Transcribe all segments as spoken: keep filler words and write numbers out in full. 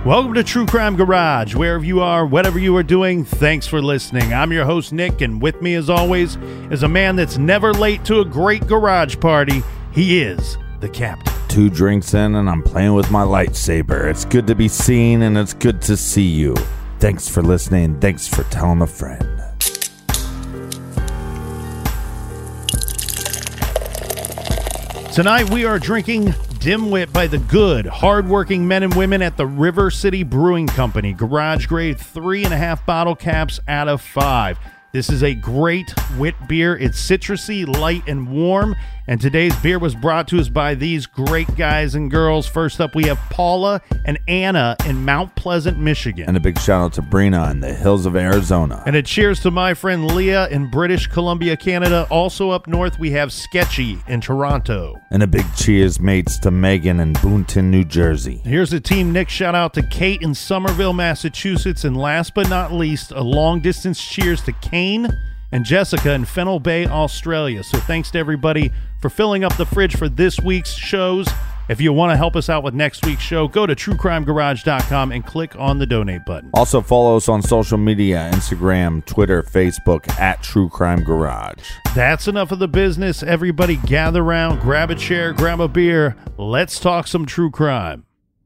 Welcome to True Crime Garage. Wherever you are, whatever you are doing, thanks for listening. I'm your host, Nick, and with me, as always, is a man that's never late to a great garage party. He is the captain. Two drinks in, and I'm playing with my lightsaber. It's good to be seen, and it's good to see you. Thanks for listening. Thanks for telling a friend. Tonight, we are drinking Dimwit by the good, hardworking men and women at the River City Brewing Company. Garage grade three and a half bottle caps out of five. This is a great wit beer. It's citrusy, light, and warm. And today's beer was brought to us by these great guys and girls. First up, we have Paula and Anna in Mount Pleasant, Michigan. And a big shout out to Brina in the hills of Arizona. And a cheers to my friend Leah in British Columbia, Canada. Also up north, we have Sketchy in Toronto. And a big cheers, mates, to Megan in Boonton, New Jersey. Here's a Team Nick shout out to Kate in Somerville, Massachusetts. And last but not least, a long distance cheers to Kane and Jessica in Fennel Bay, Australia. So thanks to everybody for filling up the fridge for this week's shows. If you want to help us out with next week's show, go to true crime garage dot com and click on the donate button. Also follow us on social media, Instagram, Twitter, Facebook, at True Crime Garage. That's enough of the business. Everybody gather around, grab a chair, grab a beer. Let's talk some true crime.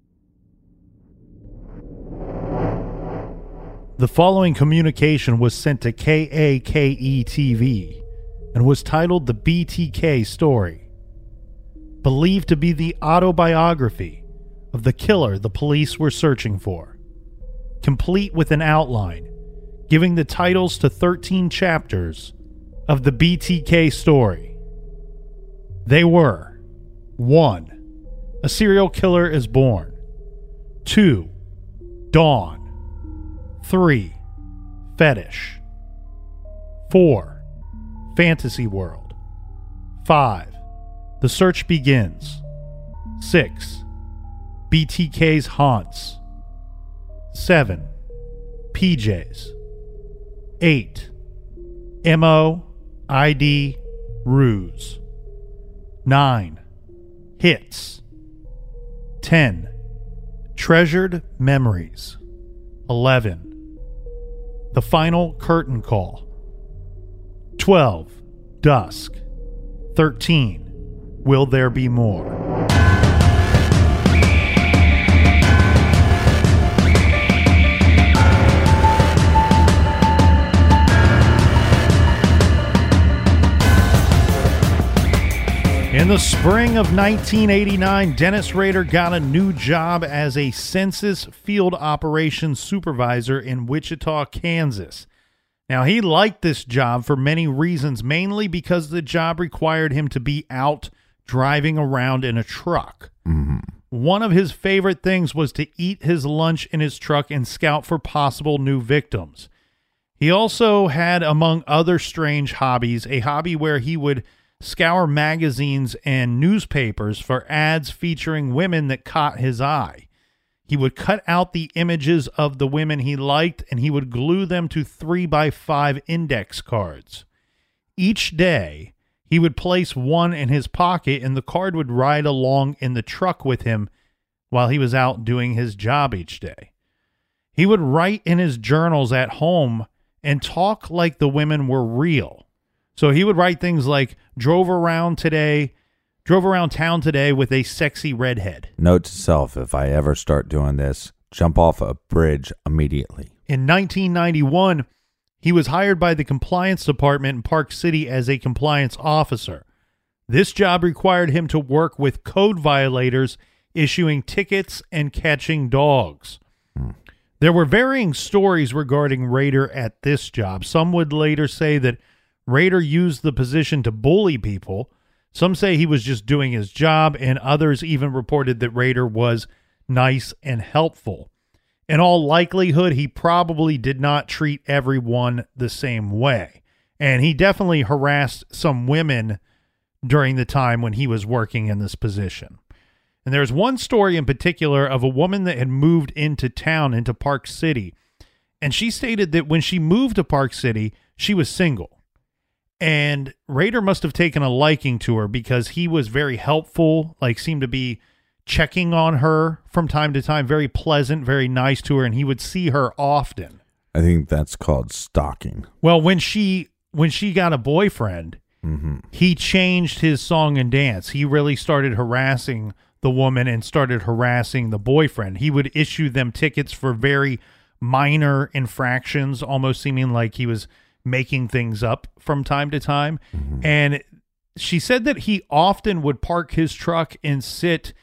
The following communication was sent to K A K E T V and was titled The B T K Story. Believed to be the autobiography of the killer the police were searching for. Complete with an outline, giving the titles to thirteen chapters of the B T K story. They were: one. A serial killer is born. two. Dawn. three. Fetish. four. Fantasy world. five. The search begins. six. B T K's haunts. seven. P Js. eight. M O I D ruse. nine. Hits. ten. Treasured memories. eleven. The final curtain call. twelve. Dusk. thirteen. Will there be more? In the spring of nineteen eighty-nine, Dennis Rader got a new job as a Census Field Operations Supervisor in Wichita, Kansas. Now, he liked this job for many reasons, mainly because the job required him to be out driving around in a truck. Mm-hmm. One of his favorite things was to eat his lunch in his truck and scout for possible new victims. He also had, among other strange hobbies, a hobby where he would scour magazines and newspapers for ads featuring women that caught his eye. He would cut out the images of the women he liked, and he would glue them to three by five index cards. Each day, he would place one in his pocket, and the card would ride along in the truck with him while he was out doing his job each day. He would write in his journals at home and talk like the women were real. So he would write things like, drove around today, drove around town today with a sexy redhead. Note to self, if I ever start doing this, jump off a bridge immediately. In nineteen ninety-one, he was hired by the compliance department in Park City as a compliance officer. This job required him to work with code violators, issuing tickets and catching dogs. Hmm. There were varying stories regarding Rader at this job. Some would later say that Rader used the position to bully people. Some say he was just doing his job, and others even reported that Rader was nice and helpful. In all likelihood, he probably did not treat everyone the same way, and he definitely harassed some women during the time when he was working in this position. And there's one story in particular of a woman that had moved into town, into Park City, and she stated that when she moved to Park City, she was single. And Rader must have taken a liking to her because he was very helpful, like seemed to be checking on her from time to time, very pleasant, very nice to her, and he would see her often. I think that's called stalking. Well, when she when she got a boyfriend, Mm-hmm. he changed his song and dance. He really started harassing the woman and started harassing the boyfriend. He would issue them tickets for very minor infractions, almost seeming like he was making things up from time to time. Mm-hmm. And she said that he often would park his truck and sit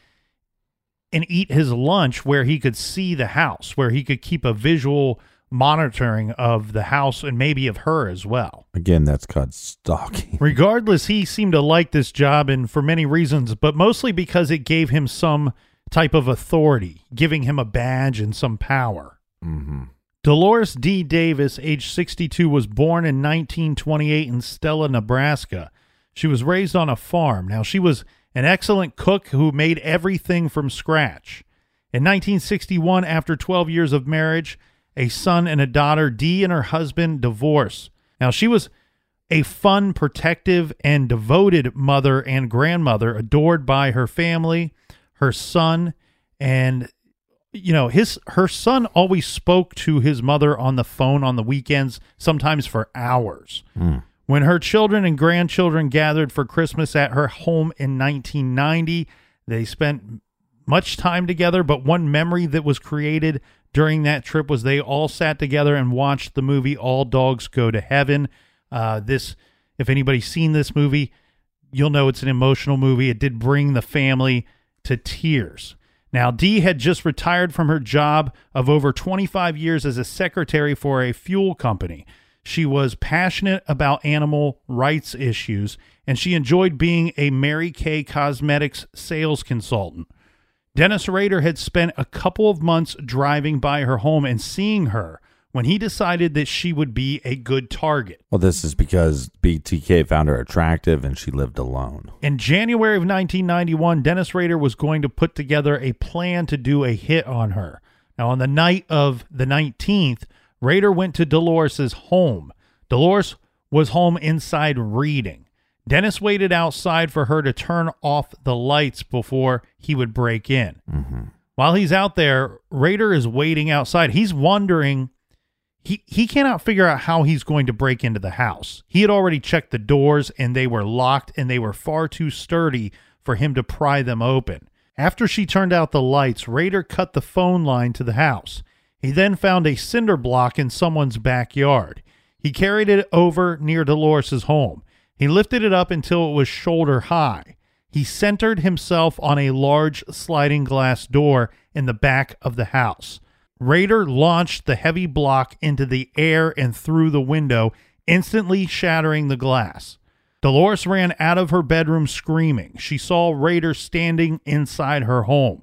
and eat his lunch where he could see the house, where he could keep a visual monitoring of the house and maybe of her as well. Again, that's called stalking. Regardless, he seemed to like this job, and for many reasons, but mostly because it gave him some type of authority, giving him a badge and some power. Mm-hmm. Dolores D. Davis, age sixty-two, was born in nineteen twenty-eight in Stella, Nebraska. She was raised on a farm. Now, she was an excellent cook who made everything from scratch. In nineteen sixty-one, after twelve years of marriage, a son and a daughter, Dee and her husband divorced. Now, she was a fun, protective, and devoted mother and grandmother, adored by her family, her son, and, you know, his her son always spoke to his mother on the phone on the weekends, sometimes for hours. Mm. When her children and grandchildren gathered for Christmas at her home in nineteen ninety, they spent much time together, but one memory that was created during that trip was they all sat together and watched the movie All Dogs Go to Heaven. Uh, this, if anybody's seen this movie, you'll know it's an emotional movie. It did bring the family to tears. Now, Dee had just retired from her job of over twenty-five years as a secretary for a fuel company. She was passionate about animal rights issues, and she enjoyed being a Mary Kay Cosmetics sales consultant. Dennis Rader had spent a couple of months driving by her home and seeing her when he decided that she would be a good target. Well, this is because B T K found her attractive and she lived alone. In January of nineteen ninety-one, Dennis Rader was going to put together a plan to do a hit on her. Now, on the night of the nineteenth, Rader went to Dolores's home. Dolores was home inside reading. Dennis waited outside for her to turn off the lights before he would break in. Mm-hmm. While he's out there, Rader is waiting outside. He's wondering, he, he cannot figure out how he's going to break into the house. He had already checked the doors, and they were locked, and they were far too sturdy for him to pry them open. After she turned out the lights, Rader cut the phone line to the house. He then found a cinder block in someone's backyard. He carried it over near Dolores's home. He lifted it up until it was shoulder high. He centered himself on a large sliding glass door in the back of the house. Rader launched the heavy block into the air and through the window, instantly shattering the glass. Dolores ran out of her bedroom screaming. She saw Rader standing inside her home.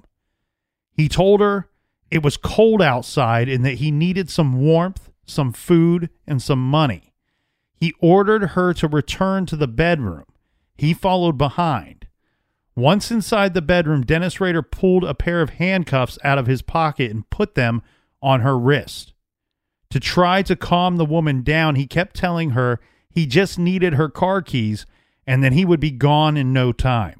He told her it was cold outside and that he needed some warmth, some food, and some money. He ordered her to return to the bedroom. He followed behind. Once inside the bedroom, Dennis Rader pulled a pair of handcuffs out of his pocket and put them on her wrist. To try to calm the woman down, he kept telling her he just needed her car keys and then he would be gone in no time.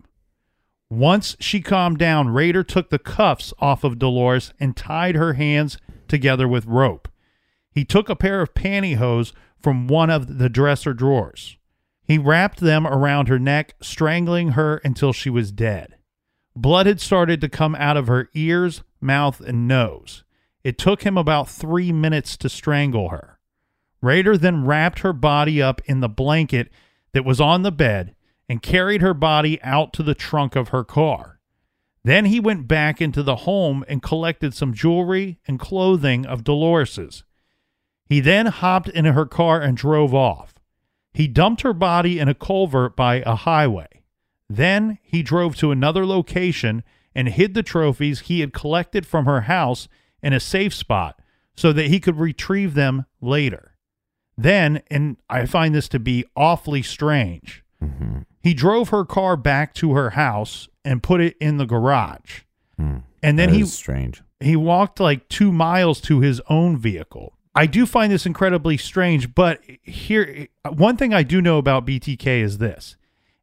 Once she calmed down, Rader took the cuffs off of Dolores and tied her hands together with rope. He took a pair of pantyhose from one of the dresser drawers. He wrapped them around her neck, strangling her until she was dead. Blood had started to come out of her ears, mouth, and nose. It took him about three minutes to strangle her. Rader then wrapped her body up in the blanket that was on the bed and carried her body out to the trunk of her car. Then he went back into the home and collected some jewelry and clothing of Dolores's. He then hopped into her car and drove off. He dumped her body in a culvert by a highway. Then he drove to another location and hid the trophies he had collected from her house in a safe spot so that he could retrieve them later. Then, and I find this to be awfully strange, Mm-hmm. he drove her car back to her house and put it in the garage. Mm. And then That he is strange. he walked like two miles to his own vehicle. I do find this incredibly strange, but here, one thing I do know about B T K is this.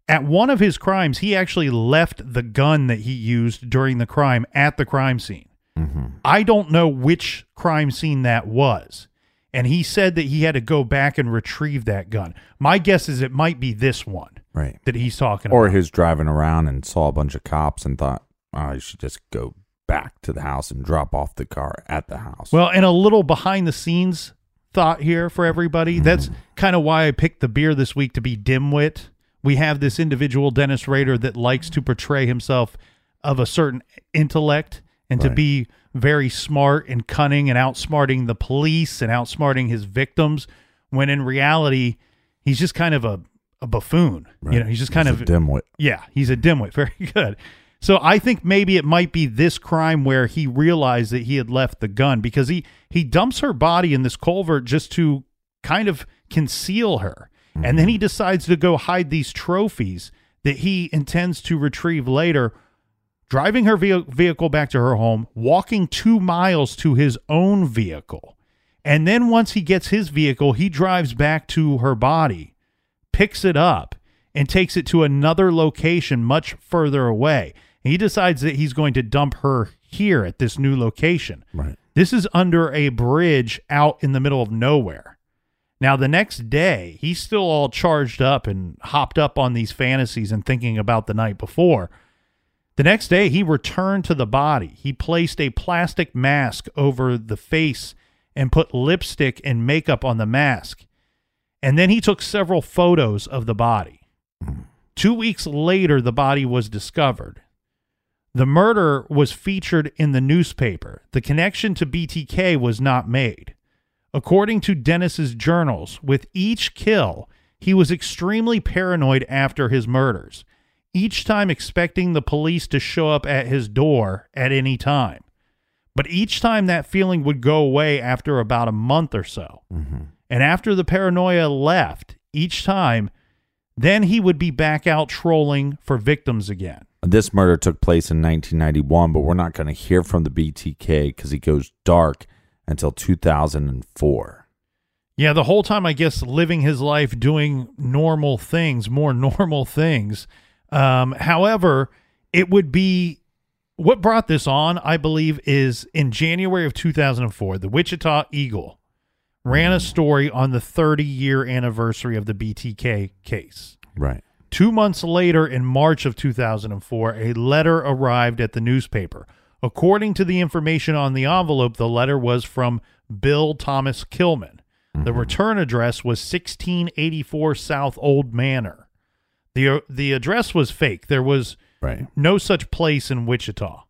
At one of his crimes, he actually left the gun that he used during the crime at the crime scene. Mm-hmm. I don't know which crime scene that was. And he said that he had to go back and retrieve that gun. My guess is it might be this one Right. that he's talking Or about. he was driving around and saw a bunch of cops and thought, oh, I should just go back to the house and drop off the car at the house. Well, and a little behind the scenes thought here for everybody. Mm-hmm. That's kind of why I picked the beer this week to be Dimwit. We have this individual, Dennis Rader, that likes to portray himself of a certain intellect and Right. to be very smart and cunning and outsmarting the police and outsmarting his victims, when in reality, he's just kind of a, a buffoon. Right. You know, he's just kind He's of a dimwit. Yeah, he's a dimwit. Very good. So I think maybe it might be this crime where he realized that he had left the gun, because he, he dumps her body in this culvert just to kind of conceal her. Mm-hmm. And then he decides to go hide these trophies that he intends to retrieve later, driving her ve- vehicle back to her home, walking two miles to his own vehicle. And then once he gets his vehicle, he drives back to her body, picks it up, and takes it to another location much further away. He decides that he's going to dump her here at this new location. Right. This is under a bridge out in the middle of nowhere. Now, the next day, he's still all charged up and hopped up on these fantasies and thinking about the night before. The next day, he returned to the body. He placed a plastic mask over the face and put lipstick and makeup on the mask. And then he took several photos of the body. Two weeks later, the body was discovered. The murder was featured in the newspaper. The connection to B T K was not made. According to Dennis's journals, with each kill, he was extremely paranoid after his murders, each time expecting the police to show up at his door at any time. But each time that feeling would go away after about a month or so. Mm-hmm. And after the paranoia left, each time, then he would be back out trolling for victims again. This murder took place in nineteen ninety-one, but we're not going to hear from the B T K because he goes dark until two thousand four. Yeah, the whole time, I guess, living his life doing normal things, more normal things. Um, however, it would be, what brought this on, I believe, is in January of two thousand four, the Wichita Eagle ran a story on the thirty-year anniversary of the B T K case. Right. Two months later, in March of two thousand four, a letter arrived at the newspaper. According to the information on the envelope, the letter was from Bill Thomas Kilman. Mm-hmm. The return address was sixteen eighty-four South Old Manor. The, uh, the address was fake. There was right. no such place in Wichita.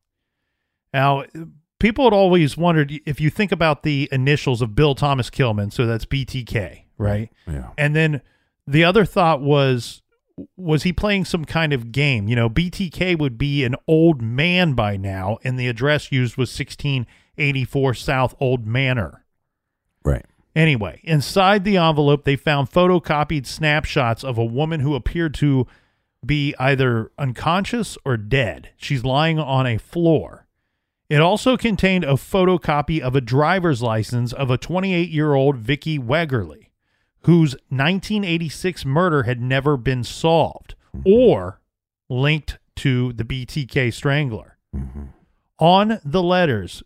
Now, people had always wondered, if you think about the initials of Bill Thomas Kilman, so that's B T K, right? Yeah. And then the other thought was, was he playing some kind of game? You know, B T K would be an old man by now, and the address used was sixteen eighty-four South Old Manor. Right. Anyway, inside the envelope, they found photocopied snapshots of a woman who appeared to be either unconscious or dead. She's lying on a floor. It also contained a photocopy of a driver's license of a twenty-eight-year-old Vicky Wegerly, whose nineteen eighty-six murder had never been solved or linked to the B T K Strangler. Mm-hmm. On the letters,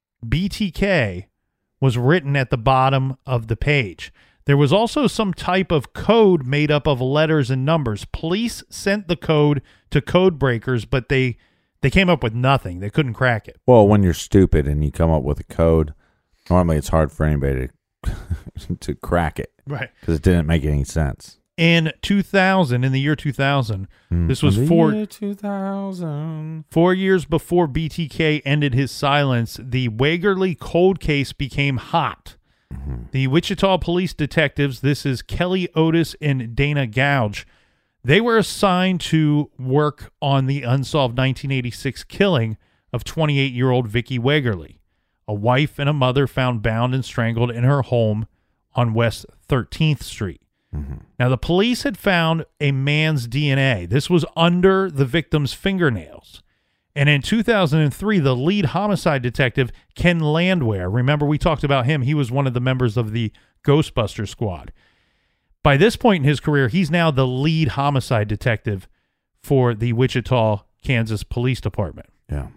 B T K was written at the bottom of the page. There was also some type of code made up of letters and numbers. Police sent the code to code breakers, but they they came up with nothing. They couldn't crack it. Well, when you're stupid and you come up with a code, normally it's hard for anybody to, to crack it. Right. Because it didn't make any sense. In two thousand, in the year two thousand, Mm. this was The four, year two thousand. four years before B T K ended his silence, the Wegerly cold case became hot. Mm-hmm. The Wichita police detectives, this is Kelly Otis and Dana Gouge, they were assigned to work on the unsolved nineteen eighty-six killing of twenty-eight-year-old Vicky Wegerly, a wife and a mother found bound and strangled in her home on West thirteenth Street. Mm-hmm. Now, the police had found a man's D N A. This was under the victim's fingernails. And in two thousand three, the lead homicide detective, Ken Landwehr, remember we talked about him, he was one of the members of the Ghostbuster squad. By this point in his career, he's now the lead homicide detective for the Wichita, Kansas Police Department. Yeah.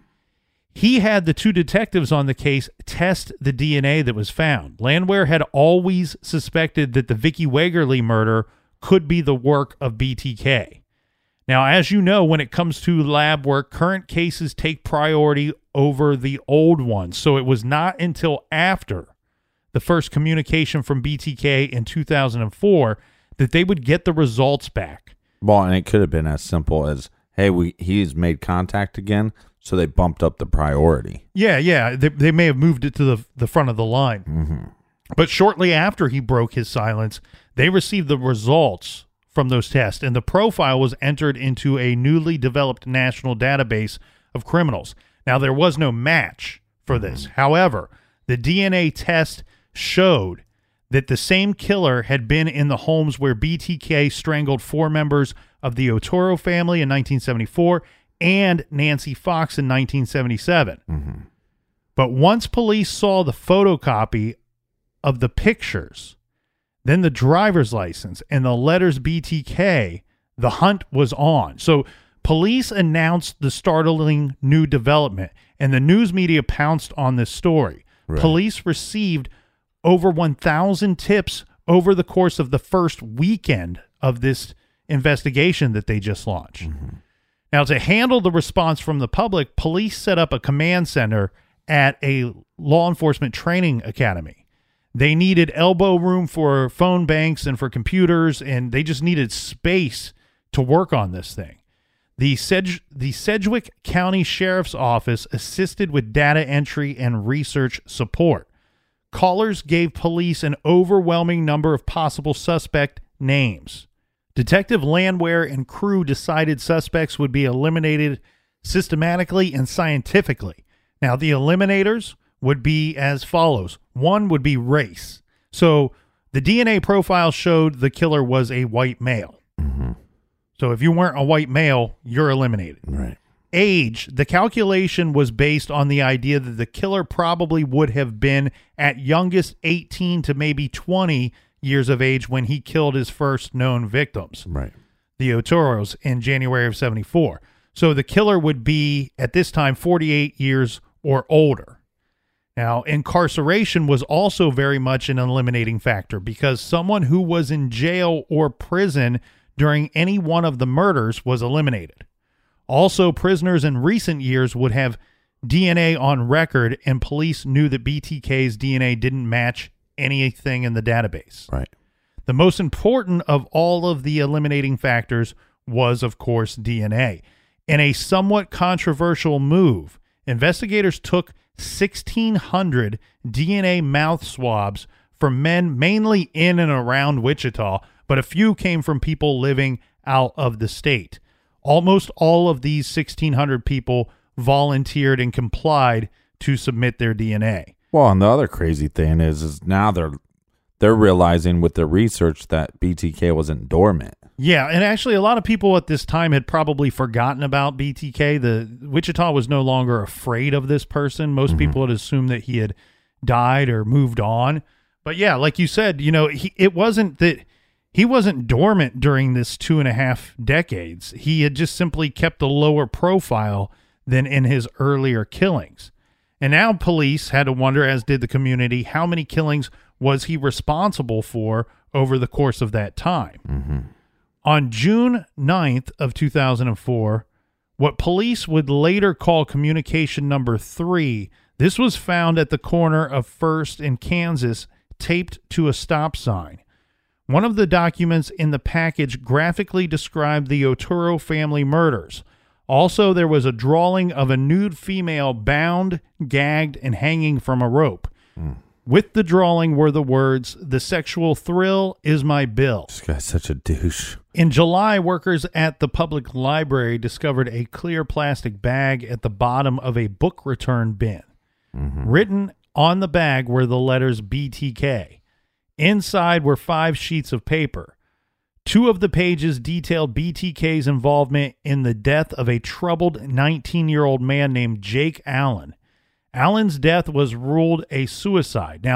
He had the two detectives on the case test the D N A that was found. Landwehr had always suspected that the Vicky Wagerly murder could be the work of B T K. Now, as you know, when it comes to lab work, current cases take priority over the old ones. So it was not until after the first communication from B T K in two thousand four that they would get the results back. Well, and it could have been as simple as, hey, we he's made contact again, so they bumped up the priority. Yeah, yeah. They, they may have moved it to the, the front of the line. Mm-hmm. But shortly after he broke his silence, they received the results from those tests, and the profile was entered into a newly developed national database of criminals. Now, there was no match for this. Mm-hmm. However, the D N A test showed that the same killer had been in the homes where B T K strangled four members of the Otero family in nineteen seventy-four and Nancy Fox in nineteen seventy-seven. Mm-hmm. But once police saw the photocopy of the pictures, then the driver's license, and the letters B T K, the hunt was on. So police announced the startling new development, and the news media pounced on this story. Right. Police received over one thousand tips over the course of the first weekend of this investigation that they just launched. Mm-hmm. Now, to handle the response from the public, police set up a command center at a law enforcement training academy. They needed elbow room for phone banks and for computers, and they just needed space to work on this thing. The, Sedg- the Sedgwick County Sheriff's Office assisted with data entry and research support. Callers gave police an overwhelming number of possible suspect names. Detective Landwehr and crew decided suspects would be eliminated systematically and scientifically. Now, the eliminators would be as follows. One would be race. So the D N A profile showed the killer was a white male. Mm-hmm. So if you weren't a white male, you're eliminated. Right. Age, the calculation was based on the idea that the killer probably would have been at youngest eighteen to maybe twenty years of age when he killed his first known victims, right, the Oteros, in January of seventy-four. So the killer would be, at this time, forty-eight years or older. Now, incarceration was also very much an eliminating factor because someone who was in jail or prison during any one of the murders was eliminated. Also, prisoners in recent years would have D N A on record, and police knew that B T K's D N A didn't match anything in the database. Right. The most important of all of the eliminating factors was, of course, D N A. In a somewhat controversial move, investigators took sixteen hundred D N A mouth swabs from men mainly in and around Wichita, but a few came from people living out of the state. Almost all of these sixteen hundred people volunteered and complied to submit their D N A. Well, and the other crazy thing is, is now they're they're realizing with the research that B T K wasn't dormant. Yeah, and actually a lot of people at this time had probably forgotten about B T K. The Wichita was no longer afraid of this person. Most mm-hmm. people had assumed that he had died or moved on. But yeah, like you said, you know, he, it wasn't that he wasn't dormant during this two and a half decades. He had just simply kept a lower profile than in his earlier killings. And now police had to wonder, as did the community, how many killings was he responsible for over the course of that time. Mm-hmm. On June ninth of two thousand four, what police would later call communication number three, this was found at the corner of First and Kansas, taped to a stop sign. One of the documents in the package graphically described the Otero family murders. Also, there was a drawing of a nude female bound, gagged, and hanging from a rope. Mm. With the drawing were the words, "The sexual thrill is my bill." This guy's such a douche. In July, workers at the public library discovered a clear plastic bag at the bottom of a book return bin. Mm-hmm. Written on the bag were the letters B T K. Inside were five sheets of paper. Two of the pages detailed B T K's involvement in the death of a troubled nineteen-year-old man named Jake Allen. Allen's death was ruled a suicide. Now,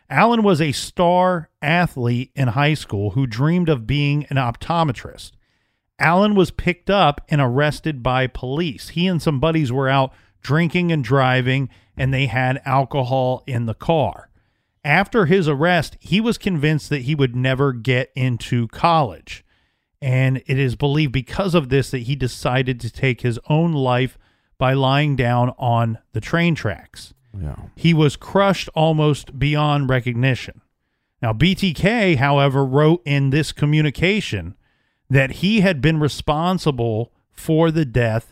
Allen was a star athlete in high school who dreamed of being an optometrist. Allen was picked up and arrested by police. He and some buddies were out drinking and driving, and they had alcohol in the car. After his arrest, he was convinced that he would never get into college. And it is believed because of this that he decided to take his own life by lying down on the train tracks. Yeah. He was crushed almost beyond recognition. Now, B T K, however, wrote in this communication that he had been responsible for the death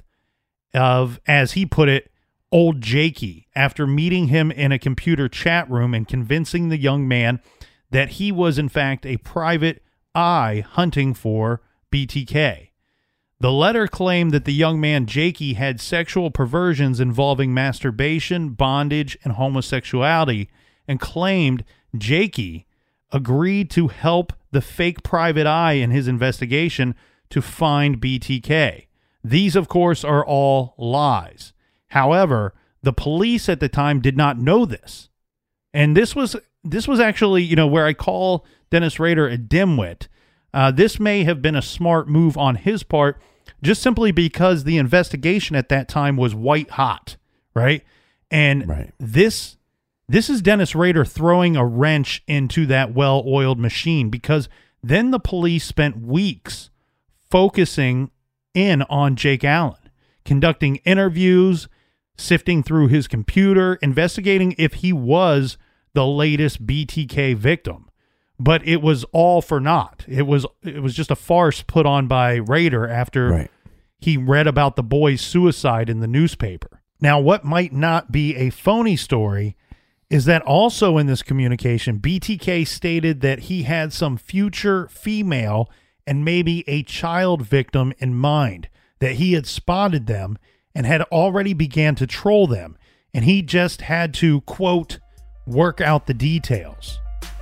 of, as he put it, old Jakey, after meeting him in a computer chat room and convincing the young man that he was, in fact, a private eye hunting for B T K. The letter claimed that the young man, Jakey, had sexual perversions involving masturbation, bondage, and homosexuality, and claimed Jakey agreed to help the fake private eye in his investigation to find B T K. These, of course, are all lies. However, the police at the time did not know this. And this was this was actually, you know, where I call Dennis Rader a dimwit. Uh, this may have been a smart move on his part, just simply because the investigation at that time was white hot, right? And Right. this this is Dennis Rader throwing a wrench into that well-oiled machine, because then the police spent weeks focusing in on Jake Allen, conducting interviews, sifting through his computer, investigating if he was the latest B T K victim. But it was all for naught. It was it was just a farce put on by Rader after Right. he read about the boy's suicide in the newspaper. Now, what might not be a phony story is that also in this communication, B T K stated that he had some future female and maybe a child victim in mind, that he had spotted them and had already began to troll them, and he just had to, quote, work out the details.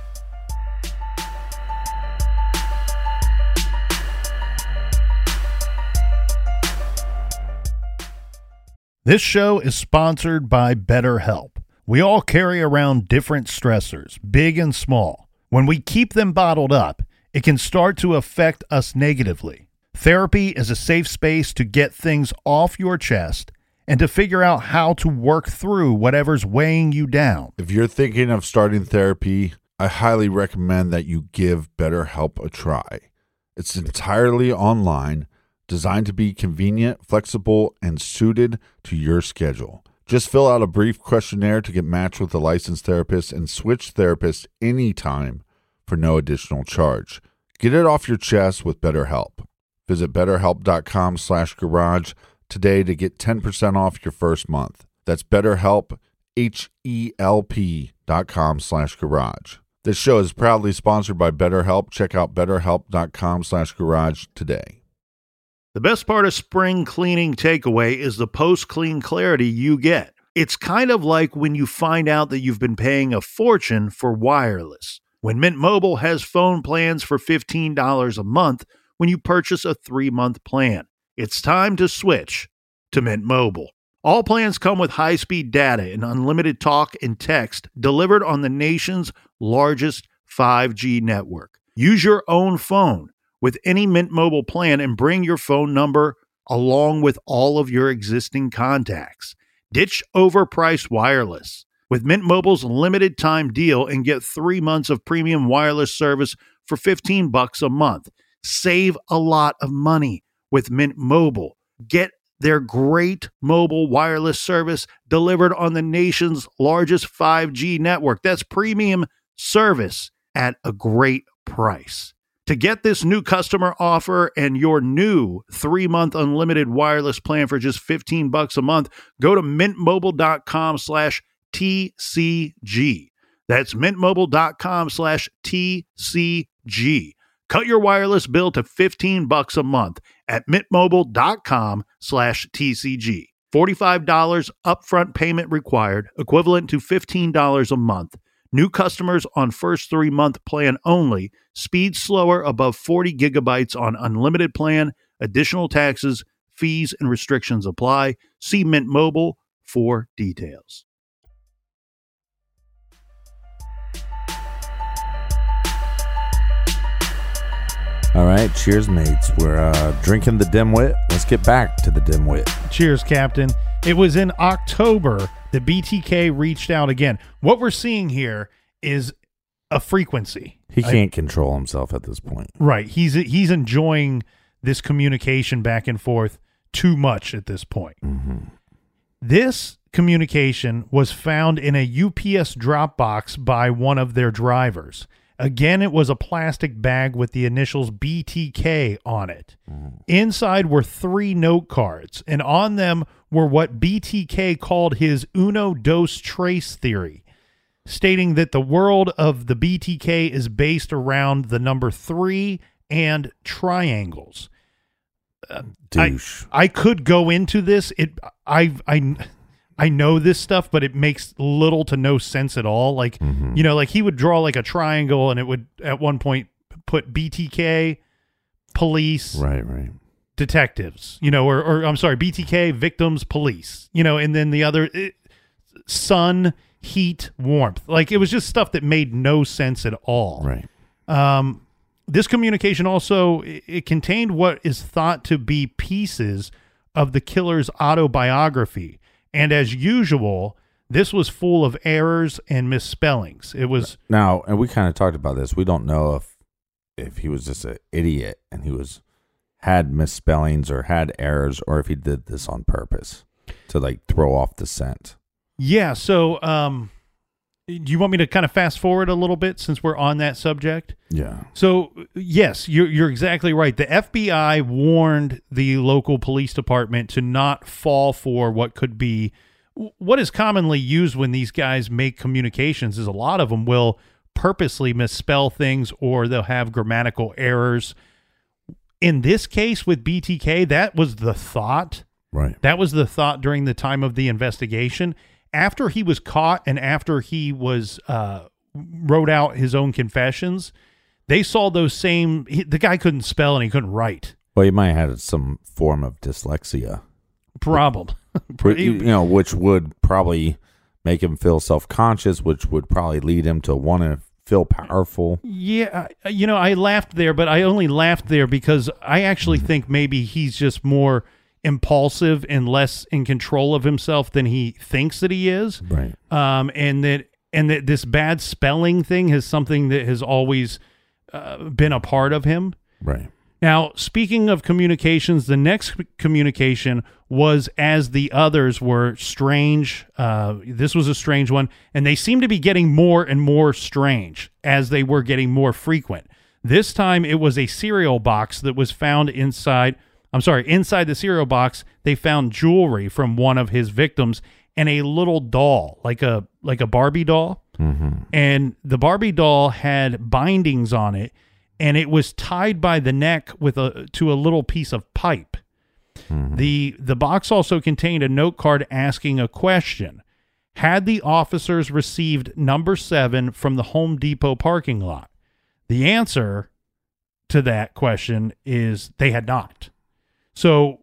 This show is sponsored by BetterHelp. We all carry around different stressors, big and small. When we keep them bottled up, it can start to affect us negatively. Therapy is a safe space to get things off your chest and to figure out how to work through whatever's weighing you down. If you're thinking of starting therapy, I highly recommend that you give BetterHelp a try. It's entirely online, designed to be convenient, flexible, and suited to your schedule. Just fill out a brief questionnaire to get matched with a licensed therapist and switch therapists anytime for no additional charge. Get it off your chest with BetterHelp. Visit betterhelp.com slash garage today to get ten percent off your first month. That's BetterHelp, H-E-L-P dot com slash garage. This show is proudly sponsored by BetterHelp. Check out betterhelp.com slash garage today. The best part of spring cleaning takeaway is the post-clean clarity you get. It's kind of like when you find out that you've been paying a fortune for wireless. When Mint Mobile has phone plans for fifteen dollars a month when you purchase a three-month plan. It's time to switch to Mint Mobile. All plans come with high-speed data and unlimited talk and text delivered on the nation's largest five G network. Use your own phone with any Mint Mobile plan and bring your phone number along with all of your existing contacts. Ditch overpriced wireless with Mint Mobile's limited time deal and get three months of premium wireless service for fifteen bucks a month. Save a lot of money with Mint Mobile. Get their great mobile wireless service delivered on the nation's largest five G network. That's premium service at a great price. To get this new customer offer and your new three-month unlimited wireless plan for just fifteen bucks a month, go to mintmobile.com slash TCG. That's mintmobile.com slash TCG. Cut your wireless bill to fifteen bucks a month at mintmobile.com slash TCG. forty-five dollars upfront payment required, equivalent to fifteen dollars a month. New customers on first three-month plan only. Speed slower above forty gigabytes on unlimited plan. Additional taxes, fees, and restrictions apply. See Mint Mobile for details. All right, cheers, mates. We're uh, drinking the dimwit. Let's get back to the dimwit. Cheers, Captain. It was in October that B T K reached out again. What we're seeing here is a frequency. He can't I, control himself at this point. Right. He's he's enjoying this communication back and forth too much at this point. Mm-hmm. This communication was found in a U P S drop box by one of their drivers. Again, it was a plastic bag with the initials B T K on it. Mm. Inside were three note cards, and on them were what B T K called his uno dos tres theory, stating that the world of the B T K is based around the number three and triangles. Uh, Douche. I, I could go into this. It I I I know this stuff, but it makes little to no sense at all. Like, mm-hmm. you know, like he would draw like a triangle, and it would at one point put B T K, police, right, right, detectives, you know, or, or I'm sorry, B T K, victims, police, you know, and then the other it, sun, heat, warmth. Like it was just stuff that made no sense at all. Right. Um, this communication also, it, it contained what is thought to be pieces of the killer's autobiography. And as usual, this was full of errors and misspellings. It was now, and we kind of talked about this. We don't know if if he was just an idiot and he was had misspellings or had errors, or if he did this on purpose to like throw off the scent. Yeah. So, um, do you want me to kind of fast forward a little bit since we're on that subject? Yeah. So, yes, you're you're exactly right. The F B I warned the local police department to not fall for what could be what is commonly used when these guys make communications is a lot of them will purposely misspell things, or they'll have grammatical errors. In this case with B T K, that was the thought. Right. That was the thought during the time of the investigation. After he was caught and after he was uh, wrote out his own confessions, they saw those same. He, the guy couldn't spell and he couldn't write. Well, he might have had some form of dyslexia. Problem. you know, which would probably make him feel self-conscious, which would probably lead him to want to feel powerful. Yeah, you know, I laughed there, but I only laughed there because I actually think maybe he's just more impulsive and less in control of himself than he thinks that he is. Right. Um, and that and that this bad spelling thing is something that has always uh, been a part of him. Right. Now, speaking of communications, the next communication was as the others were strange. Uh, this was a strange one, and they seem to be getting more and more strange as they were getting more frequent. This time, it was a cereal box that was found inside. I'm sorry, inside the cereal box, they found jewelry from one of his victims and a little doll, like a like a Barbie doll. Mm-hmm. And the Barbie doll had bindings on it, and it was tied by the neck with a to a little piece of pipe. Mm-hmm. The the box also contained a note card asking a question. Had the officers received number seven from the Home Depot parking lot? The answer to that question is they had not. So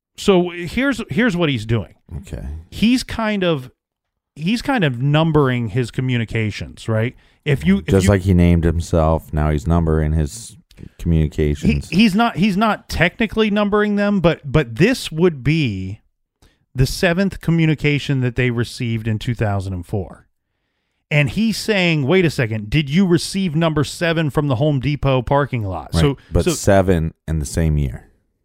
so here's here's what he's doing. Okay. He's kind of he's kind of numbering his communications, right? If you just if you, like he named himself, now he's numbering his communications. He, he's not he's not technically numbering them, but but this would be the seventh communication that they received in two thousand four. And he's saying, wait a second, did you receive number seven from the Home Depot parking lot? Right. So but so, seven in the same year.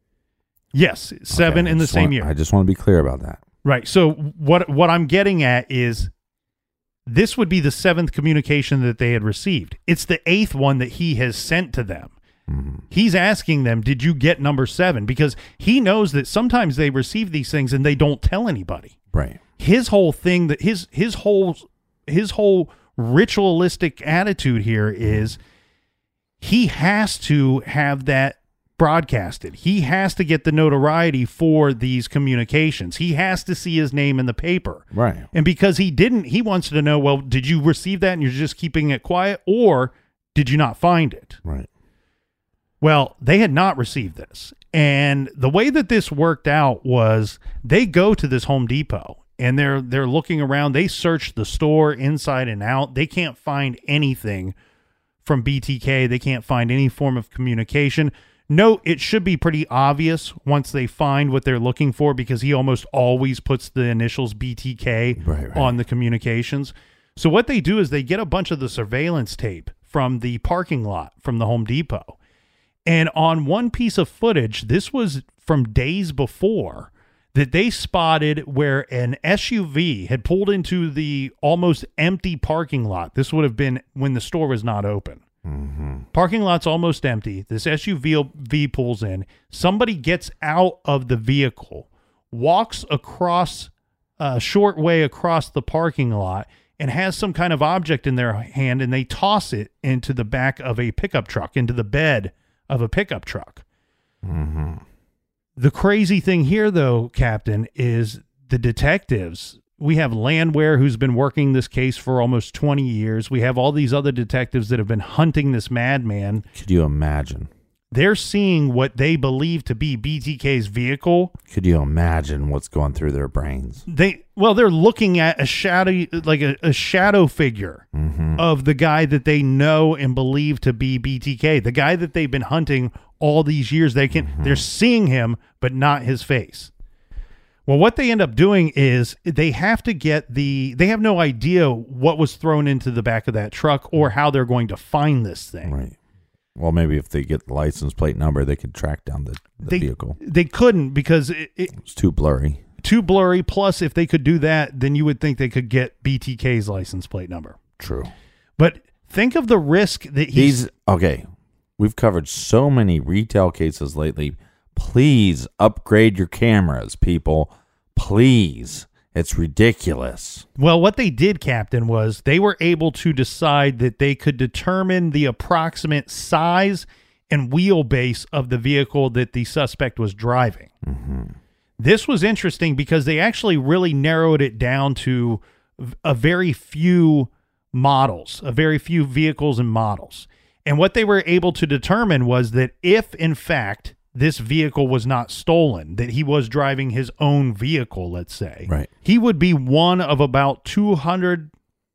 Yes, seven okay, in the same want, year. I just want to be clear about that. Right. So what what I'm getting at is this would be the seventh communication that they had received. It's the eighth one that he has sent to them. Mm-hmm. He's asking them, did you get number seven? Because he knows that sometimes they receive these things and they don't tell anybody. Right. His whole thing, that his his whole his whole ritualistic attitude here is he has to have that broadcasted. He has to get the notoriety for these communications. He has to see his name in the paper. Right. And because he didn't, he wants to know, well, did you receive that and you're just keeping it quiet, or did you not find it? Right. Well, they had not received this. And the way that this worked out was they go to this Home Depot and they're they're looking around. They search the store inside and out. They can't find anything from B T K. They can't find any form of communication. Note, it should be pretty obvious once they find what they're looking for, because he almost always puts the initials B T K right, right. on the communications. So what they do is they get a bunch of the surveillance tape from the parking lot from the Home Depot. And on one piece of footage, this was from days before, that they spotted where an S U V had pulled into the almost empty parking lot. This would have been when the store was not open. Mm-hmm. Parking lot's almost empty. This S U V pulls in. Somebody gets out of the vehicle, walks across a short way across the parking lot, and has some kind of object in their hand, and they toss it into the back of a pickup truck, into the bed of a pickup truck. Mm-hmm. The crazy thing here, though, Captain, is the detectives. We have Landwehr, who's been working this case for almost twenty years. We have all these other detectives that have been hunting this madman. Could you imagine? They're seeing what they believe to be B T K's vehicle. Could you imagine what's going through their brains? They well, they're looking at a shadow, like a, a shadow figure mm-hmm. of the guy that they know and believe to be B T K, the guy that they've been hunting all these years. They can, mm-hmm. they're seeing him, but not his face. Well, what they end up doing is they have to get the. They have no idea what was thrown into the back of that truck or how they're going to find this thing. Right. Well, maybe if they get the license plate number, they could track down the, the they, vehicle. They couldn't because it, it, it's too blurry. Too blurry. Plus, if they could do that, then you would think they could get B T K's license plate number. True. But think of the risk that he's... These, okay, we've covered so many retail cases lately. Please upgrade your cameras, people. Please. It's ridiculous. Well, what they did, Captain, was they were able to decide that they could determine the approximate size and wheelbase of the vehicle that the suspect was driving. Mm-hmm. This was interesting because they actually really narrowed it down to a very few models, a very few vehicles and models. And what they were able to determine was that if, in fact, this vehicle was not stolen, that he was driving his own vehicle, let's say, right, he would be one of about two hundred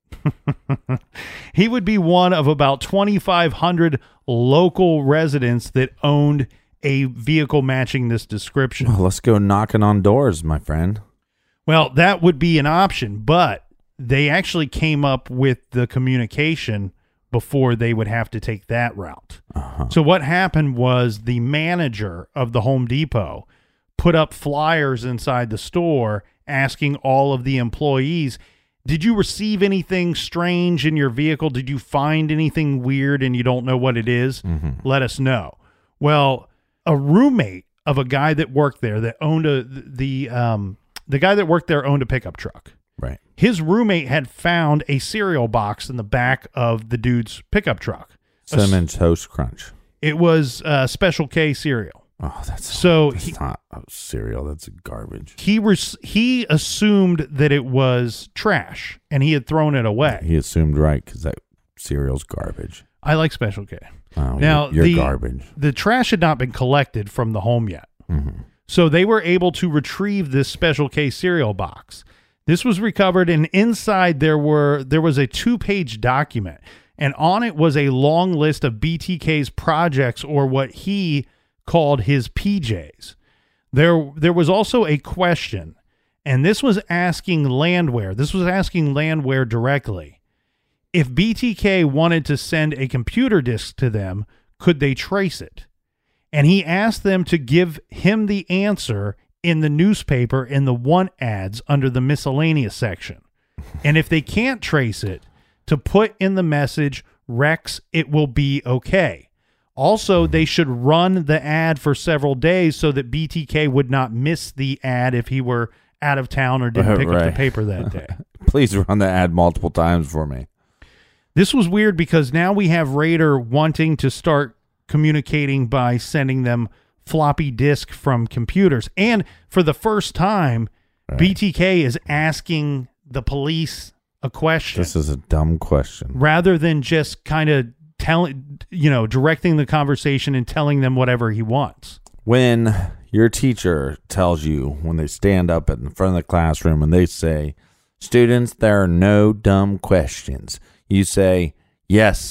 he would be one of about twenty-five hundred local residents that owned a vehicle matching this description. Well, let's go knocking on doors, my friend. Well, that would be an option, but they actually came up with the communication before they would have to take that route. Uh-huh. So what happened was the manager of the Home Depot put up flyers inside the store asking all of the employees, did you receive anything strange in your vehicle? Did you find anything weird and you don't know what it is? Mm-hmm. Let us know. Well, a roommate of a guy that worked there that owned a, the, um, the guy that worked there owned a pickup truck. Right. His roommate had found a cereal box in the back of the dude's pickup truck. Cinnamon Toast Crunch. It was uh, Special K cereal. Oh, that's so that's he, not a cereal. That's garbage. He res- he assumed that it was trash, and he had thrown it away. He assumed right because that cereal's garbage. I like Special K. Oh, now you're, you're the, garbage. The trash had not been collected from the home yet, mm-hmm. so they were able to retrieve this Special K cereal box. This was recovered, and inside there were there was a two-page document, and on it was a long list of B T K's projects, or what he called his P Js. There, there was also a question, and this was asking Landwehr. This was asking Landwehr directly. If B T K wanted to send a computer disk to them, could they trace it? And he asked them to give him the answer in the newspaper in the want ads under the miscellaneous section. And if they can't trace it, to put in the message, Rex, it will be okay. Also, they should run the ad for several days so that B T K would not miss the ad if he were out of town or didn't pick right. up the paper that day. Please run the ad multiple times for me. This was weird because now we have Rader wanting to start communicating by sending them floppy disk from computers. And for the first time, right. B T K is asking the police a question. This is a dumb question. Rather than just kind of telling, you know, directing the conversation and telling them whatever he wants. When your teacher tells you, when they stand up in front of the classroom and they say, students, there are no dumb questions. You say, yes,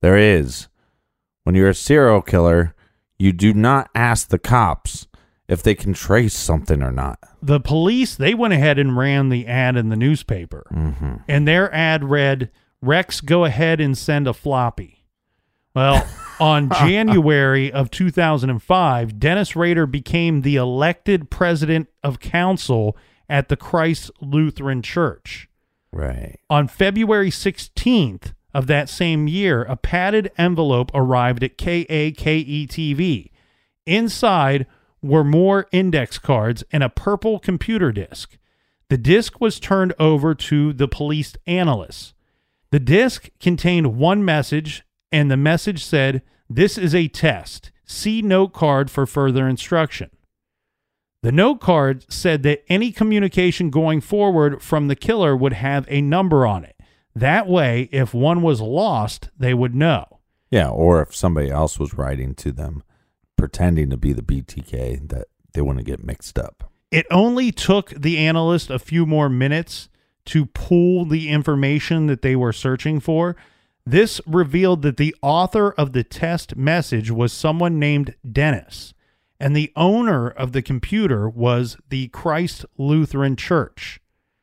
There is. When you're a serial killer, you do not ask the cops if they can trace something or not. The police, they went ahead and ran the ad in the newspaper. Mm-hmm. And their ad read, "Rex, go ahead and send a floppy." Well, on January of two thousand five, Dennis Rader became the elected president of council at the Christ Lutheran Church. Right. On February sixteenth of that same year, a padded envelope arrived at K A K E T V. Inside were more index cards and a purple computer disc. The disc was turned over to the police analysts. The disc contained one message, and the message said, "This is a test. See note card for further instruction." The note card said that any communication going forward from the killer would have a number on it. That way, if one was lost, they would know. Yeah, or if somebody else was writing to them, pretending to be the B T K, that they wouldn't get mixed up. It only took the analyst a few more minutes to pull the information that they were searching for. This revealed that the author of the test message was someone named Dennis, and the owner of the computer was the Christ Lutheran Church.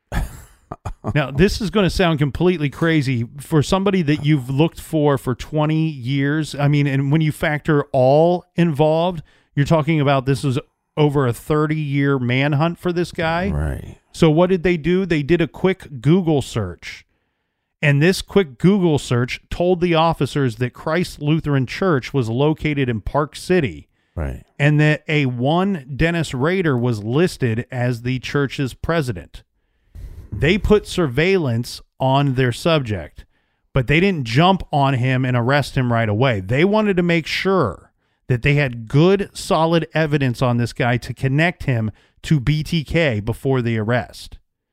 Now, this is going to sound completely crazy for somebody that you've looked for for twenty years. I mean, and when you factor all involved, you're talking about this is over a thirty-year manhunt for this guy. Right. So what did they do? They did a quick Google search. And this quick Google search told the officers that Christ Lutheran Church was located in Park City. Right. And that a one Dennis Rader was listed as the church's president. They put surveillance on their subject, but they didn't jump on him and arrest him right away. They wanted to make sure that they had good, solid evidence on this guy to connect him to B T K before the arrest.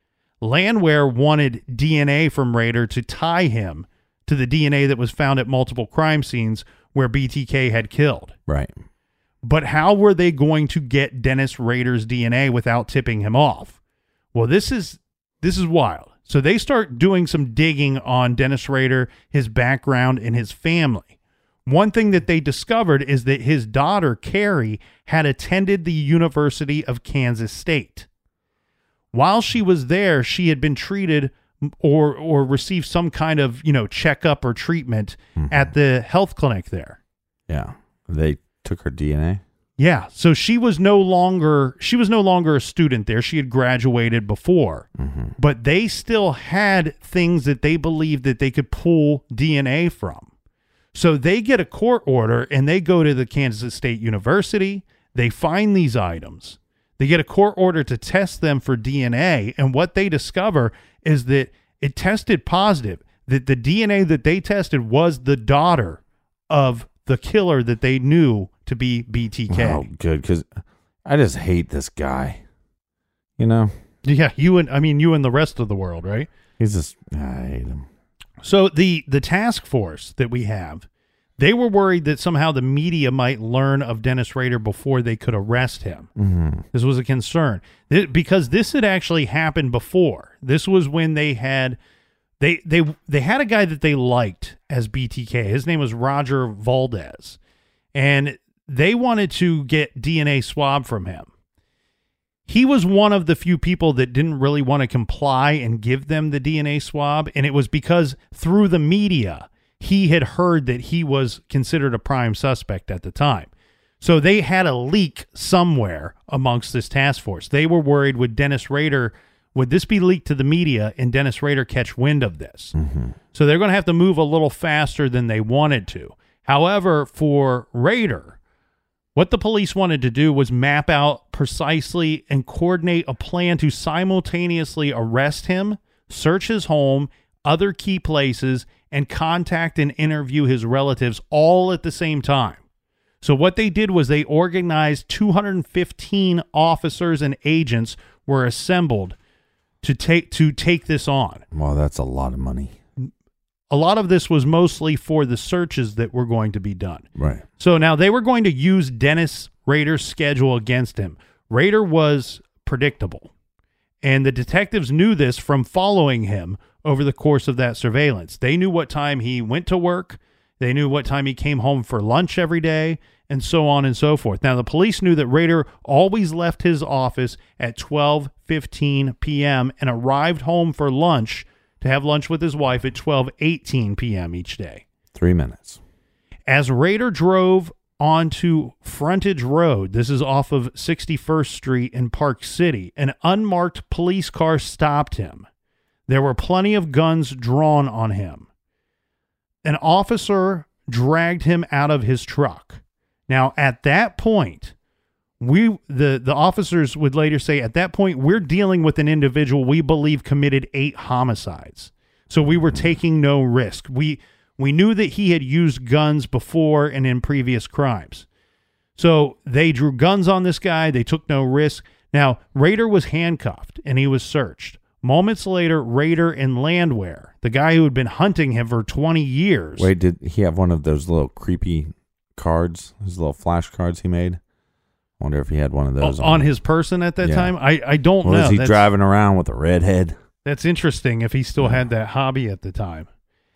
Landwehr wanted D N A from Rader to tie him to the D N A that was found at multiple crime scenes where B T K had killed. Right. But how were they going to get Dennis Rader's D N A without tipping him off? Well, this is this is wild. So they start doing some digging on Dennis Rader, his background, and his family. One thing that they discovered is that his daughter, Carrie, had attended the University of Kansas State. While she was there, she had been treated or or received some kind of, you know, checkup or treatment mm-hmm. at the health clinic there. Yeah. They took her D N A? Yeah. So she was no longer she was no longer a student there. She had graduated before. Mm-hmm. But they still had things that they believed that they could pull D N A from. So they get a court order and they go to the Kansas State University. They find these items. They get a court order to test them for D N A, and what they discover is that it tested positive, that the D N A that they tested was the daughter of the killer that they knew to be B T K. Oh, good, because I just hate this guy. You know? Yeah, you and I mean you and the rest of the world, right? He's just, I hate him. So the the task force that we have, they were worried that somehow the media might learn of Dennis Rader before they could arrest him. Mm-hmm. This was a concern Th- because this had actually happened before. This was when they had they they they had a guy that they liked as B T K. His name was Roger Valdez, and they wanted to get D N A swab from him. He was one of the few people that didn't really want to comply and give them the D N A swab, and it was because through the media he had heard that he was considered a prime suspect at the time. So they had a leak somewhere amongst this task force. They were worried, would Dennis Rader, would this be leaked to the media and Dennis Rader catch wind of this? Mm-hmm. So they're going to have to move a little faster than they wanted to. However, for Rader, what the police wanted to do was map out precisely and coordinate a plan to simultaneously arrest him, search his home, other key places, and contact and interview his relatives all at the same time. So what they did was they organized two hundred fifteen officers and agents were assembled to take to take this on. Well, that's a lot of money. A lot of this was mostly for the searches that were going to be done. Right. So now they were going to use Dennis Rader's schedule against him. Rader was predictable, and the detectives knew this from following him over the course of that surveillance. They knew what time he went to work, They knew what time he came home for lunch every day, and so on and so forth. Now, the police knew that Rader always left his office at twelve fifteen p.m. and arrived home for lunch to have lunch with his wife at twelve eighteen p.m. each day. Three minutes. As Rader drove onto Frontage Road, this is off of sixty-first Street in Park City, an unmarked police car stopped him. There were plenty of guns drawn on him. An officer dragged him out of his truck. Now, at that point, we the, the officers would later say, at that point, we're dealing with an individual we believe committed eight homicides. So we were taking no risk. We we knew that he had used guns before and in previous crimes. So they drew guns on this guy. They took no risk. Now, Rader was handcuffed and he was searched. Moments later, Rader and Landwehr, the guy who had been hunting him for twenty years. Wait, did he have one of those little creepy cards, those little flash cards he made? I wonder if he had one of those on, on, on his person at that Yeah. time. I, I don't Or know. was he That's- driving around with a redhead? That's interesting if he still had that hobby at the time.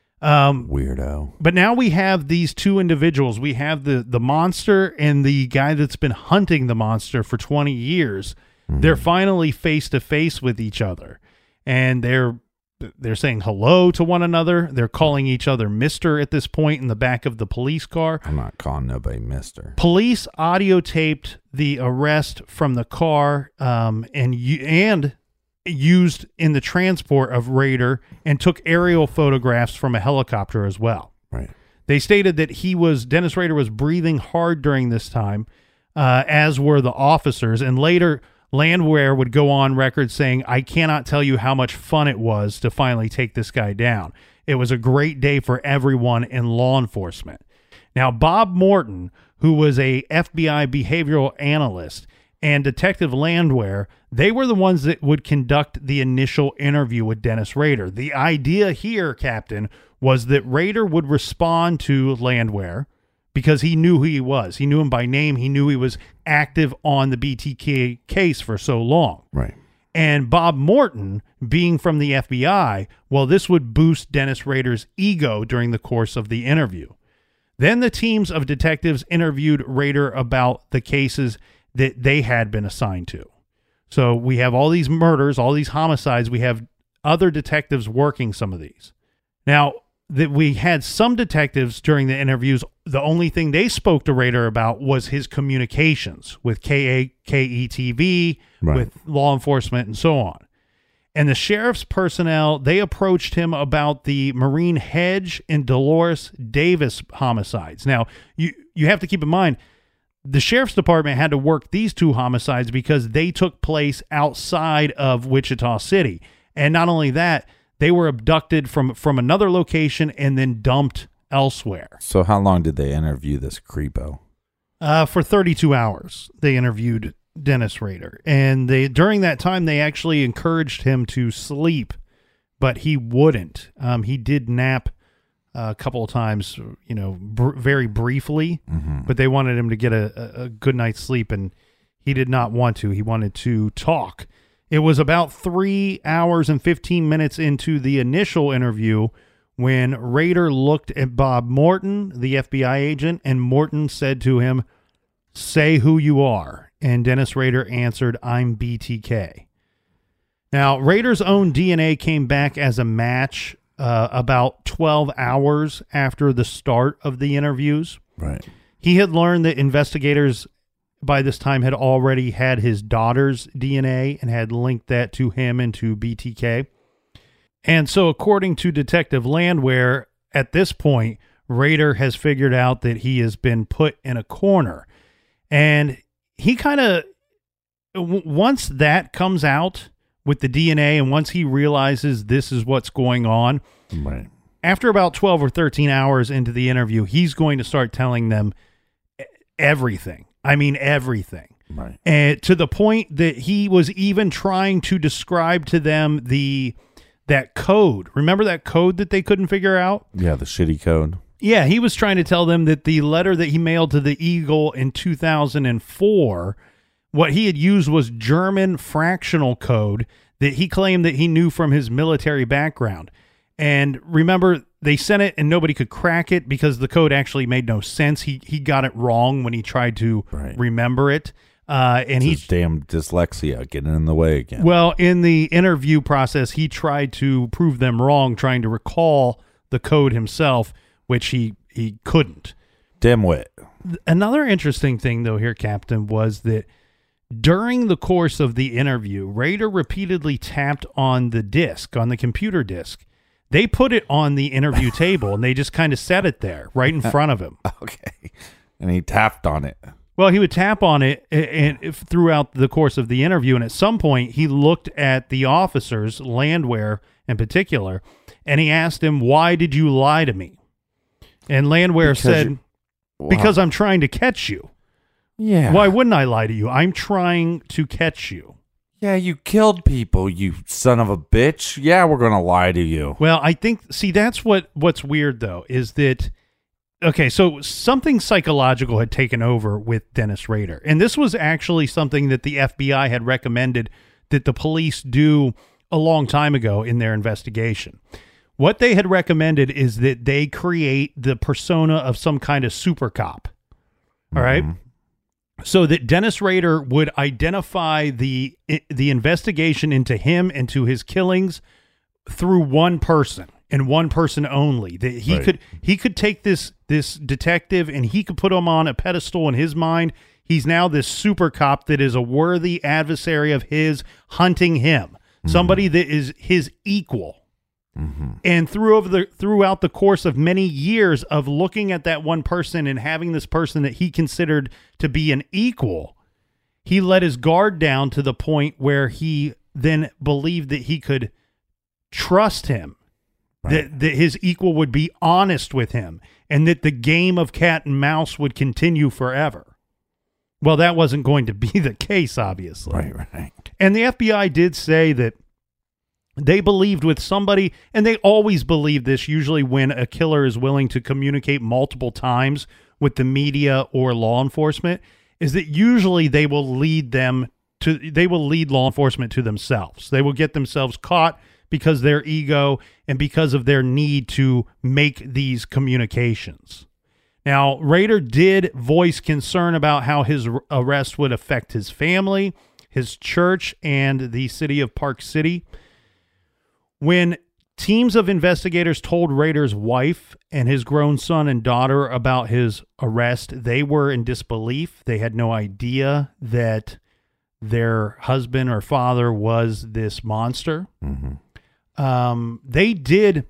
Um, Weirdo. but now we have these two individuals. We have the, the monster and the guy that's been hunting the monster for twenty years. Mm-hmm. They're finally face to face with each other. And they're they're saying hello to one another. They're calling each other Mister at this point in the back of the police car. I'm not calling nobody mister. Police audio taped the arrest from the car um, and u- and used in the transport of Rader, and took aerial photographs from a helicopter as well. Right. They stated that he was Dennis Rader was breathing hard during this time, uh, as were the officers. And later, Landwehr would go on record saying, "I cannot tell you how much fun it was to finally take this guy down. It was a great day for everyone in law enforcement." Now, Bob Morton, who was a F B I behavioral analyst, and Detective Landwehr, they were the ones that would conduct the initial interview with Dennis Rader. The idea here, Captain, was that Rader would respond to Landwehr because he knew who he was. He knew him by name. He knew he was active on the B T K case for so long. Right. And Bob Morton, being from the F B I, well, this would boost Dennis Rader's ego during the course of the interview. Then the teams of detectives interviewed Rader about the cases that they had been assigned to. So we have all these murders, all these homicides. We have other detectives working some of these. Now, that we had some detectives during the interviews, the only thing they spoke to Rader about was his communications with K A K E T V, Right. with law enforcement, and so on. And the sheriff's personnel, they approached him about the Marine Hedge and Dolores Davis homicides. Now, you, you have to keep in mind, the sheriff's department had to work these two homicides because they took place outside of Wichita City. And not only that, they were abducted from, from another location and then dumped elsewhere. So how long did they interview this creepo? Uh, for thirty-two hours, they interviewed Dennis Rader. And they during that time, they actually encouraged him to sleep, but he wouldn't. Um, he did nap a couple of times, you know, br- very briefly, Mm-hmm. but they wanted him to get a, a, a good night's sleep, and he did not want to. He wanted to talk. It was about three hours and fifteen minutes into the initial interview when Rader looked at Bob Morton, the F B I agent, and Morton said to him, "Say who you are." And Dennis Rader answered, "I'm B T K." Now, Rader's own D N A came back as a match uh, about twelve hours after the start of the interviews. Right. He had learned that investigators by this time had already had his daughter's D N A and had linked that to him and to B T K. And so, according to Detective Landwehr, at this point, Rader has figured out that he has been put in a corner. And he kind of, w- once that comes out with the D N A and once he realizes this is what's going on, Right. after about twelve or thirteen hours into the interview, he's going to start telling them everything. I mean, everything. Right. And to the point that he was even trying to describe to them the that code. Remember that code that they couldn't figure out? Yeah, the shitty code. Yeah, he was trying to tell them that the letter that he mailed to the Eagle in two thousand four, what he had used was German fractional code that he claimed that he knew from his military background. And remember, they sent it and nobody could crack it because the code actually made no sense. He he got it wrong when he tried to Right. remember it. Uh, and His he damn dyslexia getting in the way again. well, in the interview process, he tried to prove them wrong, trying to recall the code himself, which he, he couldn't. Dimwit. Another interesting thing, though, here, Captain, was that during the course of the interview, Rader repeatedly tapped on the disc, on the computer disc. They put it on the interview table, and they just kind of set it there right in front of him. Okay. And he tapped on it. Well, he would tap on it and, and throughout the course of the interview, and at some point, he looked at the officers, Landwehr in particular, and he asked him, "Why did you lie to me?" And Landwehr Because said, you- Wow. "Because I'm trying to catch you." Yeah. Why wouldn't I lie to you? I'm trying to catch you. Yeah, you killed people, you son of a bitch. Yeah, we're going to lie to you. Well, I think, see, that's what what's weird, though, is that, okay, so something psychological had taken over with Dennis Rader. And this was actually something that the F B I had recommended that the police do a long time ago in their investigation. What they had recommended is that they create the persona of some kind of super cop. All right? Mm-hmm. So that Dennis Rader would identify the the investigation into him and to his killings through one person and one person only. That he Right. could he could take this this detective and he could put him on a pedestal in his mind. He's now this super cop that is a worthy adversary of his, hunting him. Mm-hmm. Somebody that is his equal. Mm-hmm. And through over the throughout the course of many years of looking at that one person and having this person that he considered to be an equal, he let his guard down to the point where he then believed that he could trust him, Right. that, that his equal would be honest with him, and that the game of cat and mouse would continue forever. Well, that wasn't going to be the case, obviously. Right, right. And the F B I did say that they believed with somebody, and they always believe this, usually when a killer is willing to communicate multiple times with the media or law enforcement, is that usually they will lead them to, they will lead law enforcement to themselves. They will get themselves caught because their ego and because of their need to make these communications. Now, Rader did voice concern about how his arrest would affect his family, his church, and the city of Park City. When teams of investigators told Rader's wife and his grown son and daughter about his arrest, they were in disbelief. They had no idea that their husband or father was this monster. Mm-hmm. Um, they did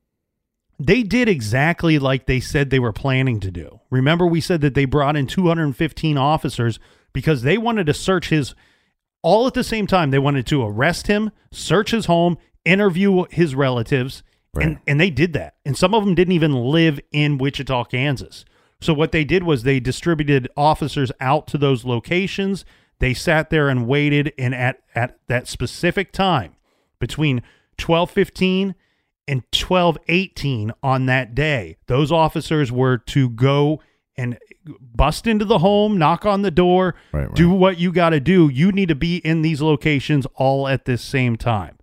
they did exactly like they said they were planning to do. Remember, we said that they brought in two hundred fifteen officers because they wanted to search his, all at the same time. They wanted to arrest him, search his home, interview his relatives, Right. and, and they did that. And some of them didn't even live in Wichita, Kansas. So what they did was they distributed officers out to those locations. They sat there and waited, and at, at that specific time, between twelve fifteen and twelve eighteen on that day, those officers were to go and bust into the home, knock on the door, Right, right. do what you got to do. You need to be in these locations all at this same time.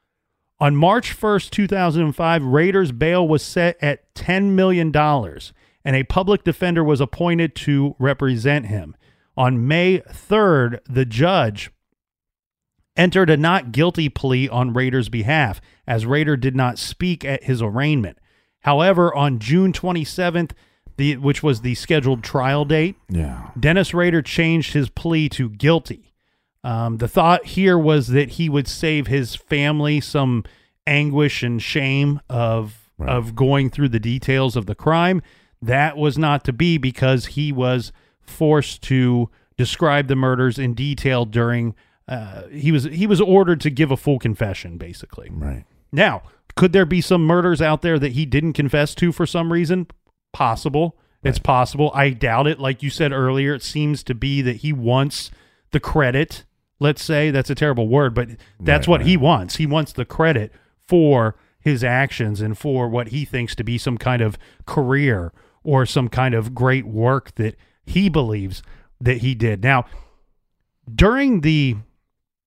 On March first, two thousand five, Rader's bail was set at ten million dollars, and a public defender was appointed to represent him. On May third, the judge entered a not guilty plea on Rader's behalf, as Rader did not speak at his arraignment. However, on June twenty-seventh, the, which was the scheduled trial date, Yeah. Dennis Rader changed his plea to guilty. Um, the thought here was that he would save his family some anguish and shame of Right. of going through the details of the crime. That was not to be, because he was forced to describe the murders in detail during. Uh, he was he was ordered to give a full confession, basically. Right. Now, could there be some murders out there that he didn't confess to for some reason? Possible. It's possible. I doubt it. Like you said earlier, it seems to be that he wants the credit. Let's say that's a terrible word, but that's Right, what right. he wants. He wants the credit for his actions and for what he thinks to be some kind of career or some kind of great work that he believes that he did. Now, during the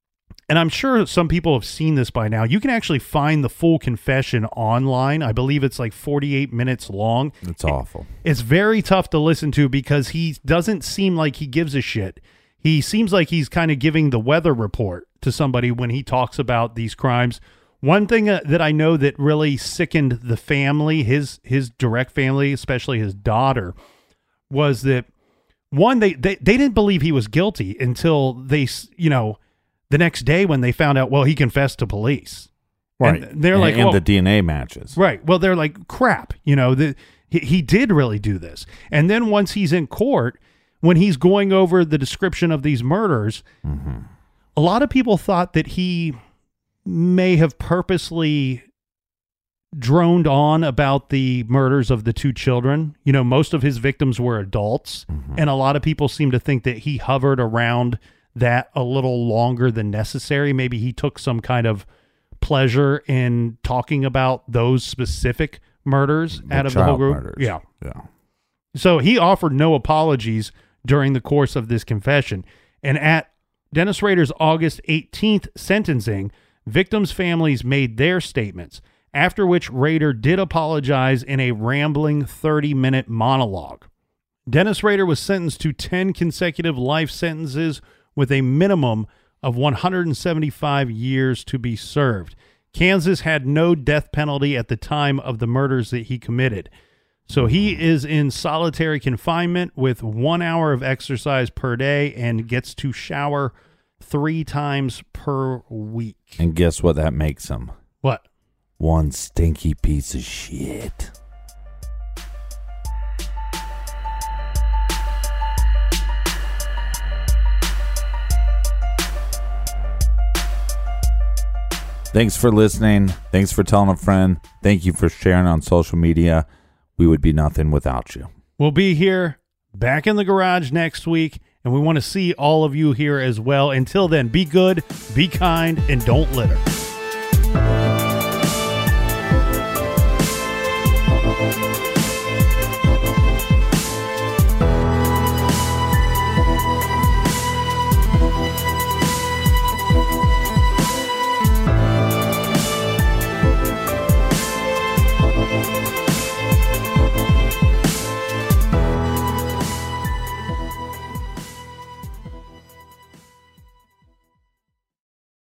and I'm sure some people have seen this by now, you can actually find the full confession online. I believe it's like forty-eight minutes long. It's awful. It's very tough to listen to because he doesn't seem like he gives a shit. He seems like he's kind of giving the weather report to somebody when he talks about these crimes. One thing uh, that I know that really sickened the family, his his direct family, especially his daughter, was that, one, they, they, they didn't believe he was guilty until they, you know, the next day when they found out, well, he confessed to police. Right. And they're and, like, and well, the D N A matches. Right. Well, they're like, crap, you know, the, he, he did really do this. And then once he's in court, when he's going over the description of these murders, mm-hmm. a lot of people thought that he may have purposely droned on about the murders of the two children. You know, most of his victims were adults, mm-hmm. and a lot of people seem to think that he hovered around that a little longer than necessary. Maybe he took some kind of pleasure in talking about those specific murders The out of the whole group. Murders. Yeah. Yeah. So he offered no apologies during the course of this confession. And at Dennis Rader's August eighteenth sentencing, victims' families made their statements, after which Rader did apologize in a rambling thirty-minute monologue. Dennis Rader was sentenced to ten consecutive life sentences with a minimum of one hundred seventy-five years to be served. Kansas had no death penalty at the time of the murders that he committed. So he is in solitary confinement with one hour of exercise per day and gets to shower three times per week. And guess what that makes him? What? One stinky piece of shit. Thanks for listening. Thanks for telling a friend. Thank you for sharing on social media. We would be nothing without you. We'll be here back in the garage next week, and we want to see all of you here as well. Until then, be good, be kind, and don't litter.